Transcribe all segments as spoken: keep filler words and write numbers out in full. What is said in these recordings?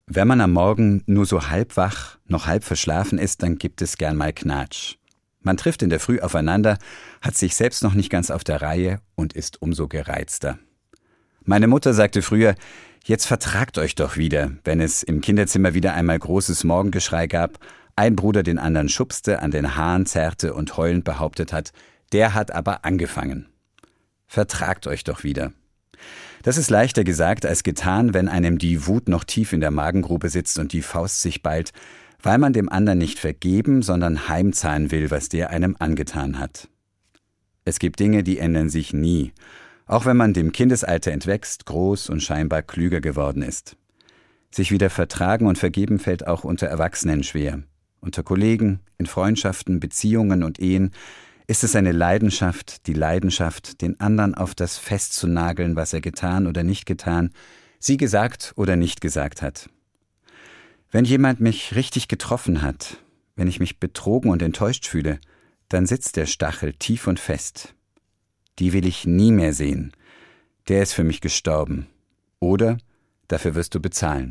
Wenn man am Morgen nur so halb wach, noch halb verschlafen ist, dann gibt es gern mal Knatsch. Man trifft in der Früh aufeinander, hat sich selbst noch nicht ganz auf der Reihe und ist umso gereizter. Meine Mutter sagte früher, jetzt vertragt euch doch wieder, wenn es im Kinderzimmer wieder einmal großes Morgengeschrei gab, ein Bruder den anderen schubste, an den Haaren zerrte und heulend behauptet hat, der hat aber angefangen. Vertragt euch doch wieder. Das ist leichter gesagt als getan, wenn einem die Wut noch tief in der Magengrube sitzt und die Faust sich ballt, weil man dem anderen nicht vergeben, sondern heimzahlen will, was der einem angetan hat. Es gibt Dinge, die ändern sich nie, auch wenn man dem Kindesalter entwächst, groß und scheinbar klüger geworden ist. Sich wieder vertragen und vergeben fällt auch unter Erwachsenen schwer. Unter Kollegen, in Freundschaften, Beziehungen und Ehen ist es eine Leidenschaft, die Leidenschaft, den anderen auf das festzunageln, was er getan oder nicht getan, sie gesagt oder nicht gesagt hat. Wenn jemand mich richtig getroffen hat, wenn ich mich betrogen und enttäuscht fühle, dann sitzt der Stachel tief und fest. Die will ich nie mehr sehen. Der ist für mich gestorben. Oder dafür wirst du bezahlen.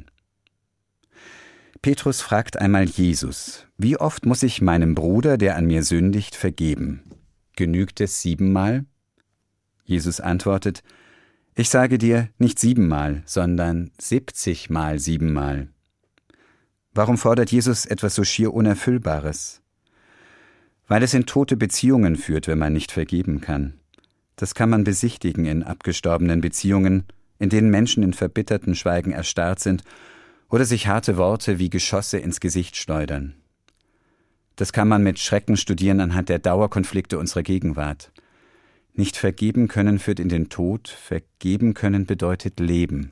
Petrus fragt einmal Jesus, wie oft muss ich meinem Bruder, der an mir sündigt, vergeben? Genügt es siebenmal? Jesus antwortet, ich sage dir, nicht siebenmal, sondern siebzigmal siebenmal. Warum fordert Jesus etwas so schier Unerfüllbares? Weil es in tote Beziehungen führt, wenn man nicht vergeben kann. Das kann man besichtigen in abgestorbenen Beziehungen, in denen Menschen in verbittertem Schweigen erstarrt sind oder sich harte Worte wie Geschosse ins Gesicht schleudern. Das kann man mit Schrecken studieren anhand der Dauerkonflikte unserer Gegenwart. Nicht vergeben können führt in den Tod, vergeben können bedeutet Leben.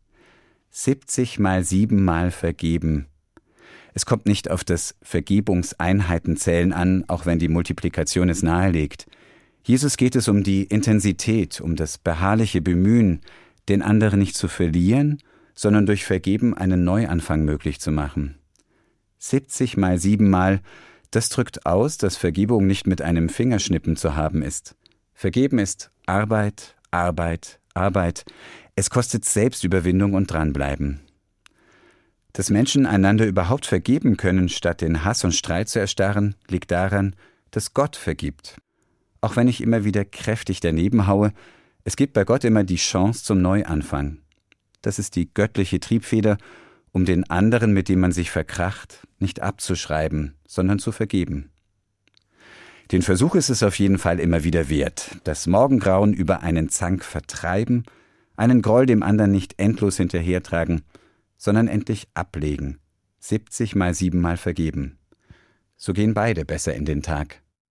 siebzig mal sieben Mal vergeben. Es kommt nicht auf das Vergebungseinheitenzählen an, auch wenn die Multiplikation es nahelegt. Jesus geht es um die Intensität, um das beharrliche Bemühen, den anderen nicht zu verlieren, sondern durch Vergeben einen Neuanfang möglich zu machen. siebzig mal sieben Mal, das drückt aus, dass Vergebung nicht mit einem Fingerschnippen zu haben ist. Vergeben ist Arbeit, Arbeit, Arbeit. Es kostet Selbstüberwindung und Dranbleiben. Dass Menschen einander überhaupt vergeben können, statt den Hass und Streit zu erstarren, liegt daran, dass Gott vergibt. Auch wenn ich immer wieder kräftig daneben haue, es gibt bei Gott immer die Chance zum Neuanfang. Das ist die göttliche Triebfeder, um den anderen, mit dem man sich verkracht, nicht abzuschreiben, sondern zu vergeben. Den Versuch ist es auf jeden Fall immer wieder wert, das Morgengrauen über einen Zank vertreiben, einen Groll dem anderen nicht endlos hinterhertragen, sondern endlich ablegen, siebzig mal sieben Mal vergeben. So gehen beide besser in den Tag.